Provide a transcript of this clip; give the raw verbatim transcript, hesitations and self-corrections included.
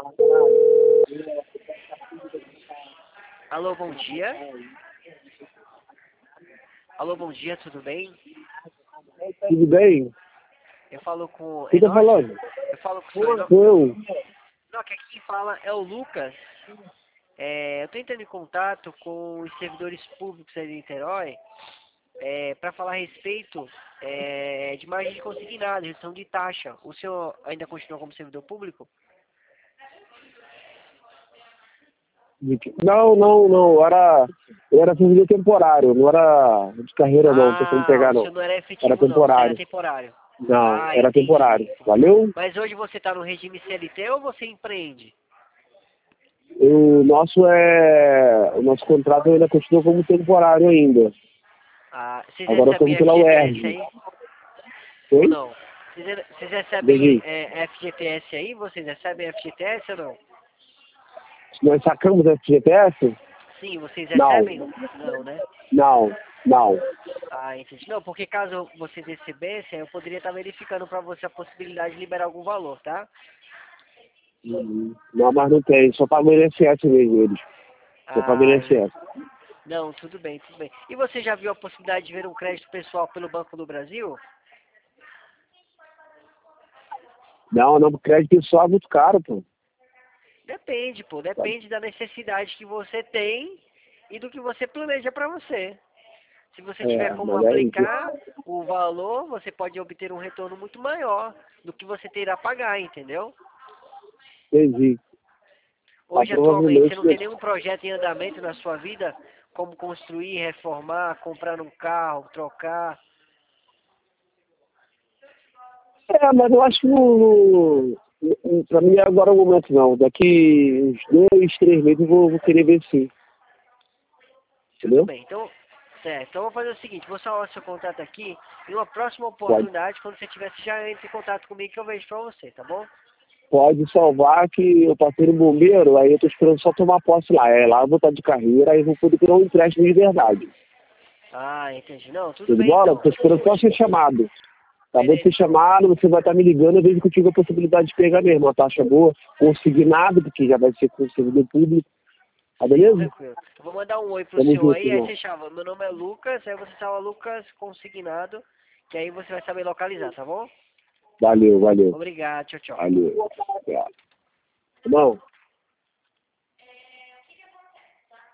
Alô, bom dia. Alô, bom dia, tudo bem? Tudo bem? Eu falo com Quem tá Enoque? falando? Eu falo com o senhor Enoque. Sou eu. Enoque, aqui quem fala é o Lucas. É, eu estou entrando em contato com os servidores públicos aí de Niterói é, para falar a respeito é, de margem de consignado, gestão de taxa. O senhor ainda continua como servidor público? Não, não, não. Era, eu era servidor temporário, não era de carreira não, não tô falando Ah, pegar o não. senhor não era Era efetivo não, o senhor era temporário. temporário. Não, Ah, era temporário. entendi. Valeu? Mas hoje você está no regime C L T ou você empreende? O nosso é. O nosso contrato ainda continua como temporário ainda. Ah, vocês Agora recebem estamos pela F G T S U E R J. aí? Ou Oi? não? Vocês, vocês recebem Entendi. é, F G T S aí? Vocês recebem F G T S ou não? Nós sacamos F G T S? Sim, vocês Não. recebem? Não, né? Não. Não. Ah, entendi. Não, porque caso vocês recebessem, eu poderia estar verificando para você a possibilidade de liberar algum valor, tá? Hum, Não, mas não tem. Só paga o I N S S mesmo eles. Só paga o Ah, en- I N S S. não, tudo bem, tudo bem. E você já viu a possibilidade de ver um crédito pessoal pelo Banco do Brasil? Não, não, crédito pessoal é muito caro, pô. Depende, pô. Depende da necessidade que você tem e do que você planeja para você. Se você tiver É, como mas é isso. aplicar o valor, você pode obter um retorno muito maior do que você terá a pagar, entendeu? Entendi. Mas Hoje, atualmente, você provavelmente. não tem nenhum projeto em andamento na sua vida, como construir, reformar, comprar um carro, trocar. É, mas eu acho que não, não, pra mim agora é o momento não. Daqui uns dois, três meses eu vou, vou querer ver sim. Tudo Entendeu? bem. Então, certo. Então, eu vou fazer o seguinte, vou salvar seu contato aqui. Em uma próxima Pode, oportunidade, quando você tiver, você já entre em contato comigo que eu vejo pra você, tá bom? pode salvar que eu passei no bombeiro, aí eu tô esperando só tomar posse lá. É, lá eu vou estar de carreira, aí eu vou poder criar um empréstimo de verdade. Ah, entendi. Não, tudo Show de bem bola? então. Tô esperando só ser chamado. Acabou de Beleza, ser então. chamado, você vai estar me ligando, eu vejo que eu tive a possibilidade de pegar mesmo, uma taxa boa, consignado, porque já vai ser com o servidor público. Tá Sim, beleza? tranquilo. Eu vou mandar um oi pro Tamo senhor junto, aí, aí irmão. você chama. Meu nome é Lucas, aí você salva Lucas consignado, que aí você vai saber localizar, tá bom? Valeu, valeu. Obrigado, tchau, tchau. Valeu. Obrigado. Irmão,